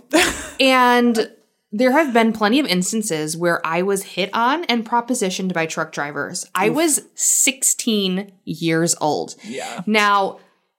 and there have been plenty of instances where I was hit on and propositioned by truck drivers. I Oof. was sixteen years old. Yeah. Now,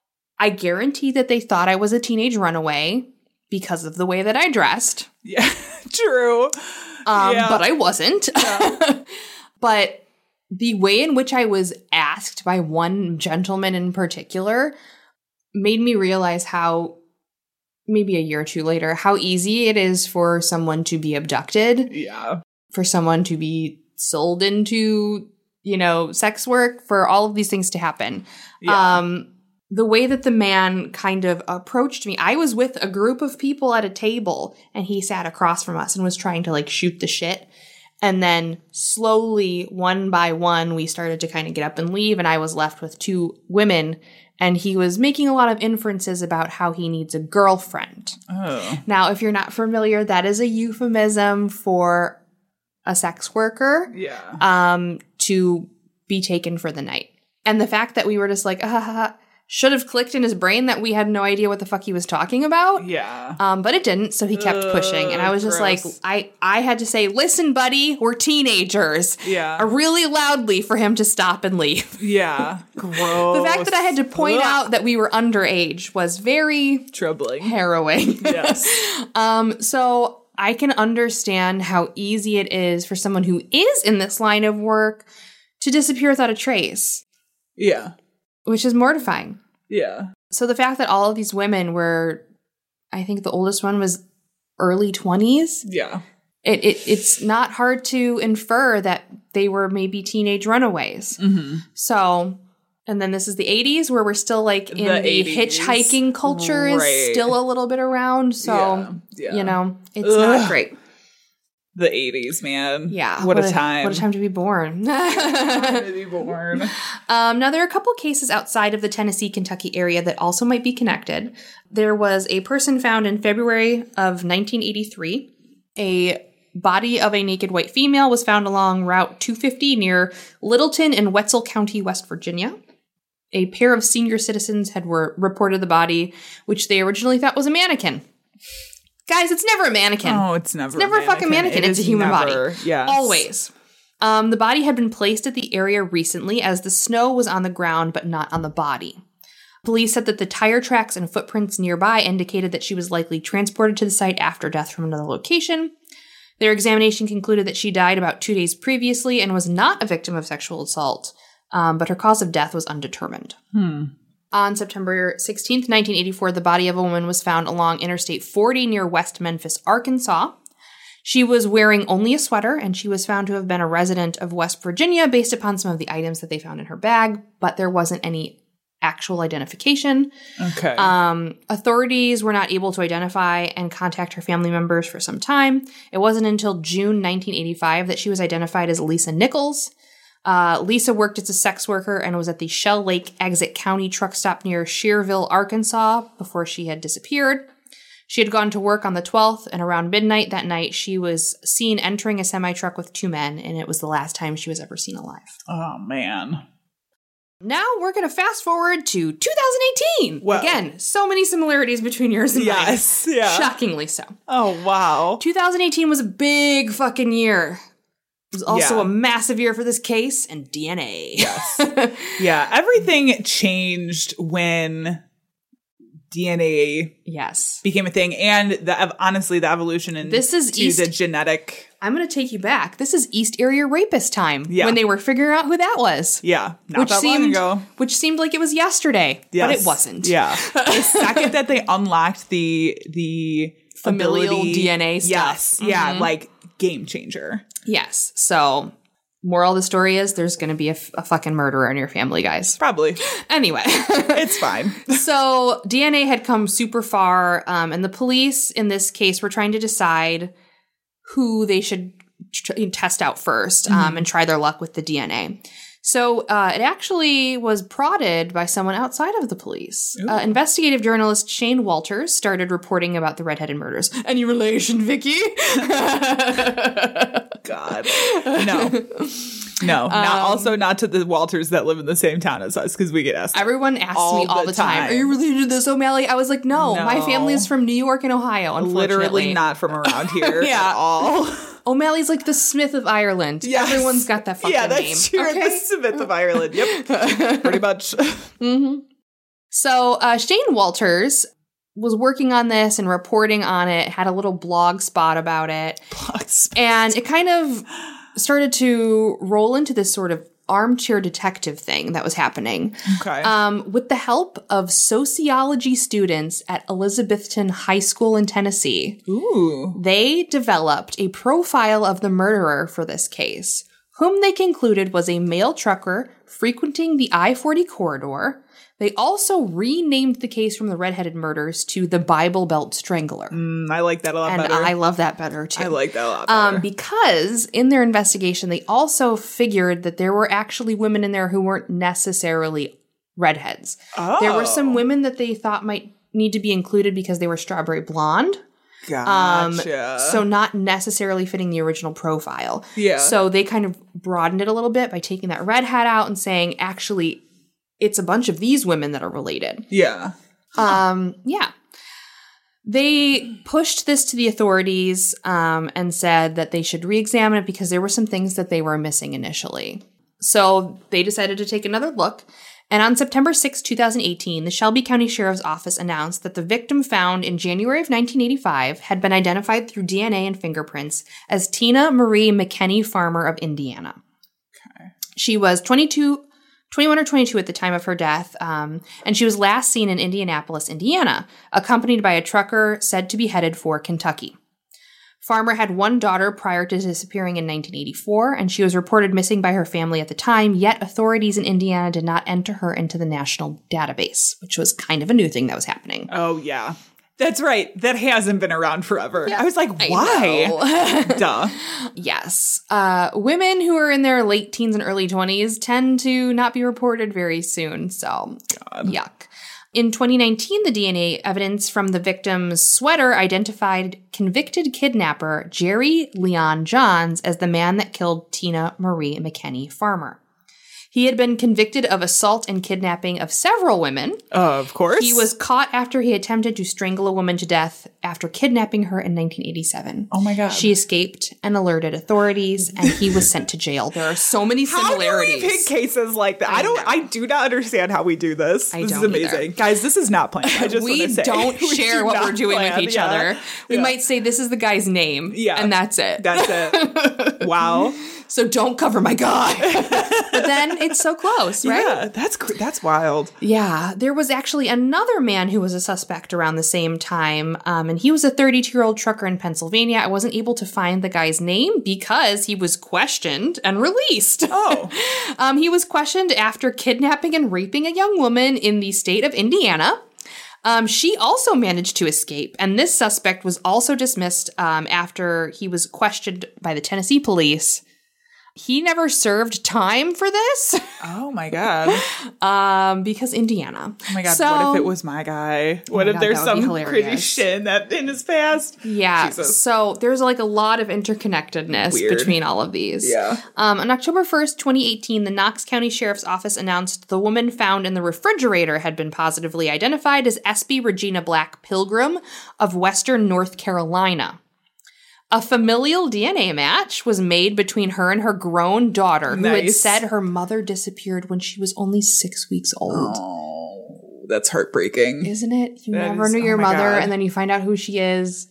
I guarantee that they thought I was a teenage runaway because of the way that I dressed. Yeah, true. Um, yeah. But I wasn't. Yeah. But the way in which I was asked by one gentleman in particular made me realize how, maybe a year or two later, how easy it is for someone to be abducted. Yeah. For someone to be sold into, you know, sex work, for all of these things to happen. Yeah. Um, the way that the man kind of approached me, I was with a group of people at a table and he sat across from us and was trying to like shoot the shit. And then slowly, one by one, we started to kind of get up and leave. And I was left with two women. And he was making a lot of inferences about how he needs a girlfriend. Oh. Now, if you're not familiar, that is a euphemism for a sex worker. Yeah. Um, to be taken for the night. And the fact that we were just like, ah, ha, ha, should have clicked in his brain that we had no idea what the fuck he was talking about. Yeah. Um, but it didn't, so he kept Ugh, pushing. And I was just gross. like, I, I had to say, listen, buddy, we're teenagers. Yeah. Uh, really loudly for him to stop and leave. Yeah. Gross. The fact that I had to point Ugh. out that we were underage was very troubling. Harrowing. Yes. um, so I can understand how easy it is for someone who is in this line of work to disappear without a trace. Yeah. Which is mortifying. Yeah. So the fact that all of these women were, I think the oldest one was early twenties. Yeah. It, it it's not hard to infer that they were maybe teenage runaways. Mm-hmm. So, and then this is the eighties where we're still like in The the, eighties. hitchhiking culture Right. is still a little bit around. So, Yeah. Yeah. you know, it's Ugh. not great. The eighties, man. Yeah. What, a time. What a time to be born. Time to be born. Um, now, there are a couple cases outside of the Tennessee, Kentucky area that also might be connected. There was a person found in February of nineteen eighty-three. A body of a naked white female was found along Route two fifty near Littleton in Wetzel County, West Virginia. A pair of senior citizens had were, reported the body, which they originally thought was a mannequin. Guys, it's never a mannequin. Oh, it's never It's never a fucking mannequin. It It's a is human never, body. Yes. Always. Um, the body had been placed at the area recently as the snow was on the ground but not on the body. Police said that the tire tracks and footprints nearby indicated that she was likely transported to the site after death from another location. Their examination concluded that she died about two days previously and was not a victim of sexual assault, um, but her cause of death was undetermined. Hmm. On September sixteenth, nineteen eighty-four, the body of a woman was found along Interstate forty near West Memphis, Arkansas. She was wearing only a sweater, and she was found to have been a resident of West Virginia based upon some of the items that they found in her bag, but there wasn't any actual identification. Okay. Um, authorities were not able to identify and contact her family members for some time. It wasn't until June nineteen eighty-five that she was identified as Lisa Nichols. Uh, Lisa worked as a sex worker and was at the Shell Lake Exit County truck stop near Shearville, Arkansas, before she had disappeared. She had gone to work on the twelfth, and around midnight that night, she was seen entering a semi-truck with two men, and it was the last time she was ever seen alive. Oh, man. Now we're going to fast forward to two thousand eighteen. Wow. Again, so many similarities between yours and Yes, mine. yeah. Shockingly so. Oh, wow. two thousand eighteen was a big fucking year. It was also Yeah. a massive year for this case and D N A. Yes. Yeah, everything changed when D N A Yes. became a thing, and the ev- honestly, the evolution in This is to East- the genetic. I'm going to take you back. This is East Area Rapist time Yeah. when they were figuring out who that was. Yeah, not which that seemed, long ago. Which seemed like it was yesterday, but Yes. it wasn't. Yeah, the second that they unlocked the the Familial ability- D N A stuff. Yes, yeah, Mhm. like game changer. Yes. So, moral of the story is there's going to be a, f- a fucking murderer in your family, guys. Probably. Anyway. It's fine. So, D N A had come super far, um, and the police in this case were trying to decide who they should tr- test out first um, mm-hmm. and try their luck with the D N A. So uh, it actually was prodded by someone outside of the police. Uh, investigative journalist Shane Walters started reporting about the redheaded murders. Any relation, Vicky? God. No. No. Um, not, also not to the Walters that live in the same town as us, because we get asked. Everyone asks all me all the, the time. time, are you related to this O'Malley? I was like, no, no. My family is from New York and Ohio, unfortunately. Literally not from around here yeah. at all. O'Malley's like the Smith of Ireland. Yes. Everyone's got that fucking name. Yeah, that's name. true. Okay? The Smith of Ireland. Yep. Pretty much. Mm-hmm. So uh, Shane Walters was working on this and reporting on it, had a little blog spot about it. Blog spot. And it kind of started to roll into this sort of armchair detective thing that was happening. Okay. Um, with the help of sociology students at Elizabethton High School in Tennessee. Ooh. They developed a profile of the murderer for this case, whom they concluded was a male trucker frequenting the I forty corridor. They also renamed the case from the redheaded murders to the Bible Belt Strangler. Mm, I like that a lot and better. And I love that better, too. I like that a lot better. Um, because in their investigation, they also figured that there were actually women in there who weren't necessarily redheads. Oh. There were some women that they thought might need to be included because they were strawberry blonde. Gotcha. Um, so not necessarily fitting the original profile. Yeah. So they kind of broadened it a little bit by taking that red hat out and saying, actually, it's a bunch of these women that are related. Yeah. Huh. Um, yeah. They pushed this to the authorities um, and said that they should re-examine it because there were some things that they were missing initially. So they decided to take another look. And on September sixth, twenty eighteen, the Shelby County Sheriff's Office announced that the victim found in January of nineteen eighty-five had been identified through D N A and fingerprints as Tina Marie McKenney Farmer of Indiana. Okay. She was twenty-two... twenty-one or twenty-two at the time of her death, um, and she was last seen in Indianapolis, Indiana, accompanied by a trucker said to be headed for Kentucky. Farmer had one daughter prior to disappearing in nineteen eighty-four, and she was reported missing by her family at the time, yet authorities in Indiana did not enter her into the national database, which was kind of a new thing that was happening. Oh, yeah. That's right. That hasn't been around forever. Yeah, I was like, why? Duh. Yes. Uh, women who are in their late teens and early twenties tend to not be reported very soon. So, God. Yuck. In twenty nineteen, the D N A evidence from the victim's sweater identified convicted kidnapper Jerry Leon Johns as the man that killed Tina Marie McKenney Farmer. He had been convicted of assault and kidnapping of several women. Uh, of course. He was caught after he attempted to strangle a woman to death after kidnapping her in nineteen eighty-seven. Oh my God. She escaped and alerted authorities, and he was sent to jail. There are so many similarities. How do we pick cases like that? I, I don't. Know. I do not understand how we do this. I this don't is amazing, either. guys. This is not planned. I just we want to say don't we share do what we're doing plan. with each yeah. other. We yeah. might say this is the guy's name, yeah, and that's it. That's it. Wow. So don't cover my guy. But then it's so close, right? Yeah, that's cr- that's wild. Yeah, there was actually another man who was a suspect around the same time, um, and he was a thirty-two-year-old trucker in Pennsylvania. I wasn't able to find the guy's name because he was questioned and released. Oh. um, he was questioned after kidnapping and raping a young woman in the state of Indiana. Um, she also managed to escape, and this suspect was also dismissed um, after he was questioned by the Tennessee police. He never served time for this. Oh my God. um, because Indiana. Oh my God. So, what if it was my guy? What oh if God, there's some hilarious. crazy shit in that in his past? Yeah. Jesus. So there's like a lot of interconnectedness Weird. between all of these. Yeah. Um, on October first, twenty eighteen, the Knox County Sheriff's Office announced the woman found in the refrigerator had been positively identified as S B Regina Black Pilgrim of Western North Carolina. A familial D N A match was made between her and her grown daughter, who nice. had said her mother disappeared when she was only six weeks old. Oh, that's heartbreaking. Isn't it? You that never is, knew your oh my mother, God. and then you find out who she is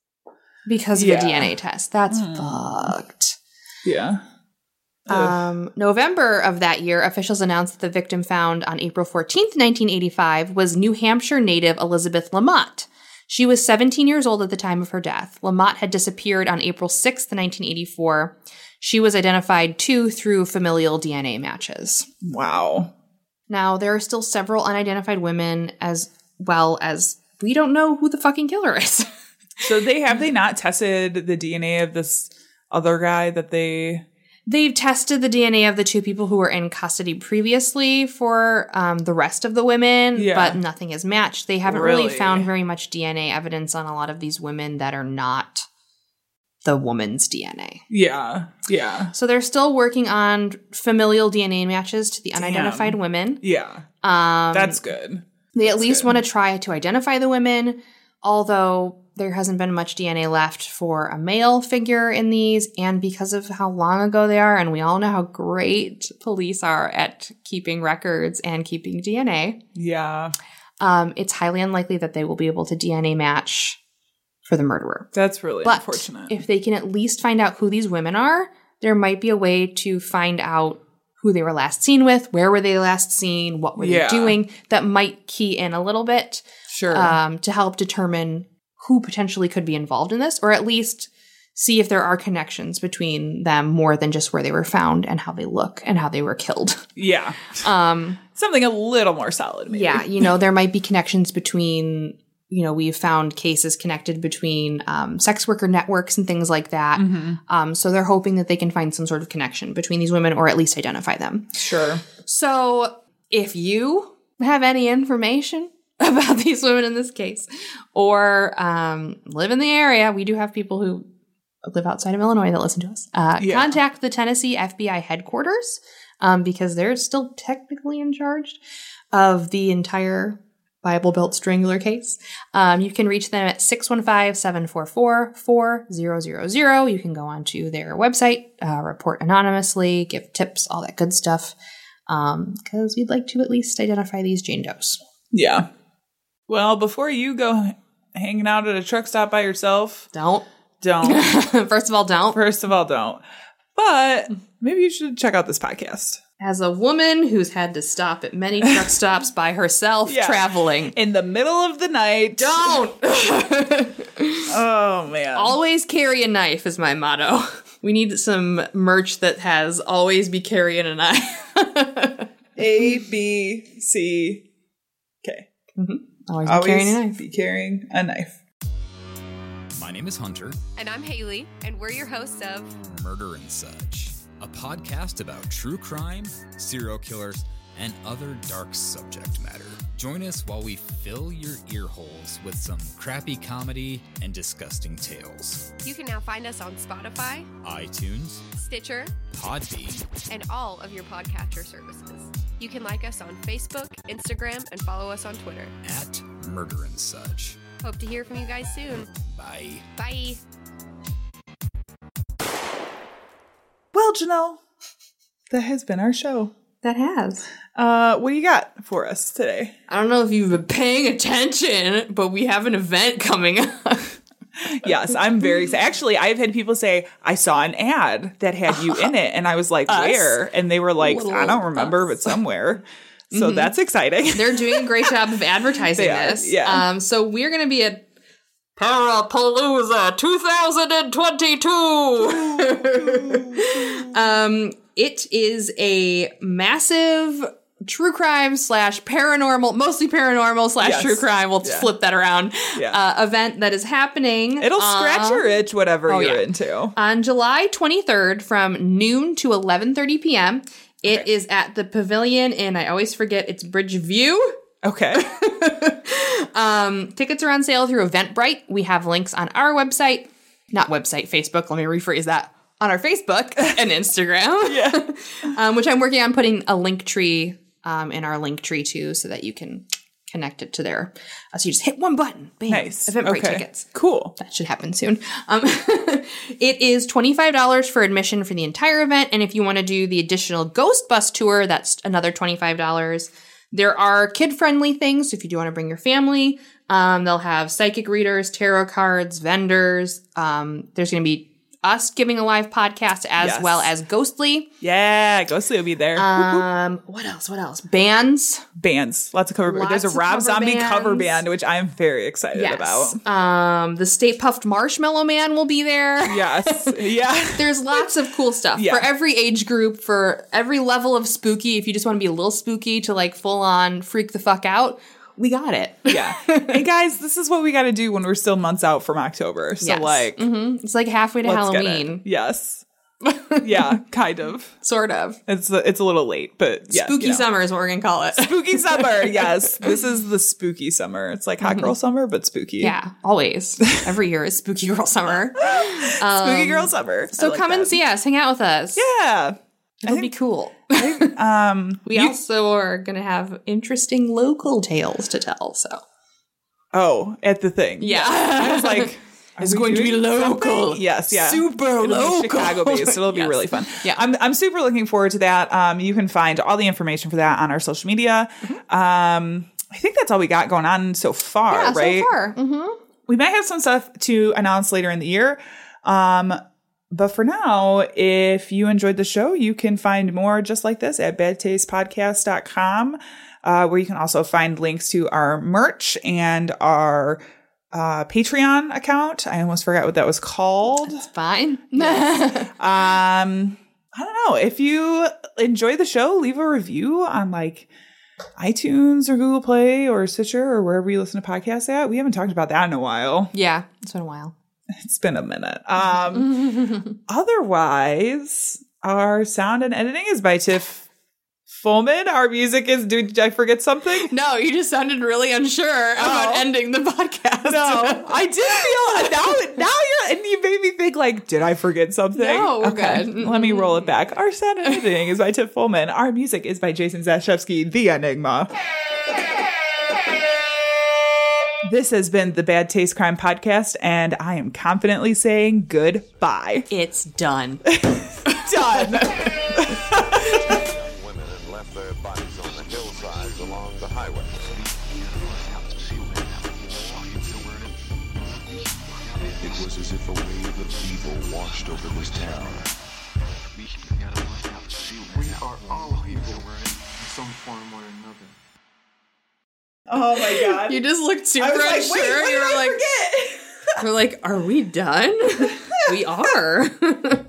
because of yeah. a D N A test. That's mm. fucked. Yeah. Um, November of that year, officials announced that the victim found on April fourteenth, nineteen eighty-five was New Hampshire native Elizabeth Lamott. She was seventeen years old at the time of her death. Lamott had disappeared on April sixth, nineteen eighty-four. She was identified, too, through familial D N A matches. Wow. Now, there are still several unidentified women, as well as we don't know who the fucking killer is. So they have they not tested the D N A of this other guy that they... They've tested the D N A of the two people who were in custody previously for um, the rest of the women, Yeah. but nothing has matched. They haven't really? Really? found very much D N A evidence on a lot of these women that are not the woman's D N A. Yeah. Yeah. So they're still working on familial D N A matches to the unidentified Damn. women. Yeah. Um, That's good. They at That's least good. want to try to identify the women, although there hasn't been much D N A left for a male figure in these, and because of how long ago they are, and we all know how great police are at keeping records and keeping D N A, Yeah. um, it's highly unlikely that they will be able to D N A match for the murderer. That's really But unfortunate. if they can at least find out who these women are, there might be a way to find out who they were last seen with, where were they last seen, what were Yeah. they doing, that might key in a little bit Sure. um, to help determine who potentially could be involved in this, or at least see if there are connections between them more than just where they were found and how they look and how they were killed. yeah. Um, Something a little more solid, maybe. yeah, you know, there might be connections between, you know, we've found cases connected between um, sex worker networks and things like that. Mm-hmm. Um, so they're hoping that they can find some sort of connection between these women or at least identify them. Sure. So if you have any information about these women in this case or um, live in the area, we do have people who live outside of Illinois that listen to us. Uh, Yeah. Contact the Tennessee F B I headquarters um, because they're still technically in charge of the entire Bible Belt Strangler case. Um, you can reach them at six one five, seven four four, four zero zero zero. You can go onto their website, uh, report anonymously, give tips, all that good stuff, because we'd like to at least identify these Jane Does. Yeah. Well, before you go h- hanging out at a truck stop by yourself, Don't. don't. First of all, don't. First of all, don't. But maybe you should check out this podcast. As a woman who's had to stop at many truck stops by herself Yeah. traveling, In the middle of the night. don't. Oh, man. Always carry a knife is my motto. We need some merch that has always be carrying a knife. A, B, C, K. Always be Always carrying a knife. be carrying a knife. My name is Hunter. And I'm Haley, and we're your hosts of Murder and Such, a podcast about true crime, serial killers, and other dark subject matter. Join us while we fill your ear holes with some crappy comedy and disgusting tales. You can now find us on Spotify, iTunes, Stitcher, Podbean, and all of your podcatcher services. You can like us on Facebook, Instagram, and follow us on Twitter. at Murder and Such. Hope to hear from you guys soon. Bye. Bye. Well, Janelle, that has been our show. That has. Uh, what do you got for us today? I don't know if you've been paying attention, but we have an event coming up. Yes, I'm very excited. Actually, I've had people say, I saw an ad that had you in it. And I was like, Us? where? And they were like, Little I don't remember, us. but somewhere. So that's exciting. They're doing a great job of advertising They are, this. yeah. Um, so we're going to be at Parapalooza twenty twenty-two. um, it is a massive true crime slash paranormal, mostly paranormal slash Yes. true crime. We'll Yeah. flip that around. Yeah. Uh, event that is happening. It'll scratch uh, your itch, whatever oh, you're yeah. into. on July twenty-third from noon to eleven thirty p.m. It Okay. is at the Pavilion, and I always forget it's Bridgeview. Okay. Um, tickets are on sale through Eventbrite. We have links on our website, not website, Facebook. Let me rephrase that. On our Facebook and Instagram. Yeah. um, which I'm working on putting a link tree um, in our link tree too, so that you can connect it to there. Uh, so you just hit one button. Bam. Nice. Eventbrite Okay. tickets. Cool. That should happen soon. Um, it is twenty-five dollars for admission for the entire event. And if you want to do the additional Ghost Bus tour, that's another twenty-five dollars. There are kid-friendly things. If you do want to bring your family, um, they'll have psychic readers, tarot cards, vendors. Um, there's going to be us giving a live podcast as Yes. well as Ghostly. Yeah, Ghostly will be there. Um, what else? What else? Bands. Bands. Lots of cover bands. There's a Lots of Rob cover Zombie bands. cover band, which I'm very excited Yes. about. Um, the Stay Puffed Marshmallow Man will be there. Yes. Yeah. There's lots of cool stuff Yeah. for every age group, for every level of spooky. If you just want to be a little spooky to like full on freak the fuck out, we got it. Yeah. And guys, this is what we got to do when we're still months out from October. So Yes. like, Mhm. It's like halfway to let's get it. Halloween. Yes. Yeah, kind of. Sort of. It's a, it's a little late, but yeah. Spooky you know. summer is what we're going to call it. Spooky summer. Yes. This is the spooky summer. It's like hot girl summer, but spooky. Yeah, always. Every year is Spooky Girl Summer. Spooky girl summer. So I like come and that. see us. Hang out with us. Yeah. It'll be cool. Um, We you- also are going to have interesting local tales to tell. So oh, at the thing. yeah. I was like, It's are we going to be doing local. something? Yes, yeah. Super It'll be local. Chicago based. It'll be Yes. really fun. Yeah. I'm I'm super looking forward to that. Um, you can find all the information for that on our social media. Um, I think that's all we got going on so far, Yeah, right? so far. Mm-hmm. We might have some stuff to announce later in the year. Um, but for now, if you enjoyed the show, you can find more just like this at bad taste podcast dot com, uh, where you can also find links to our merch and our uh, Patreon account. I almost forgot what that was called. It's fine. Um, I don't know. If you enjoy the show, leave a review on like iTunes or Google Play or Stitcher or wherever you listen to podcasts at. We haven't talked about that in a while. Yeah, it's been a while. It's been a minute. Um, otherwise, our sound and editing is by Tiff Fullman. Our music is. Did I forget something? No, you just sounded really unsure about ending the podcast. No, I did feel now. Now you're and you made me think like, did I forget something? No, we're okay, good. let me roll it back. Our sound and editing is by Tiff Fullman. Our music is by Jason Zashevsky, the Enigma. This has been the Bad Taste Crime Podcast, and I am confidently saying goodbye. It's done. Done. Young women had left their bodies on the hillsides along the highway. It was as if a wave of evil washed over this town. We are all evil in some form or another. Oh my god. You just looked super I was like, unsure. wait, what you did were I like, forget? We're like, are we done? We are.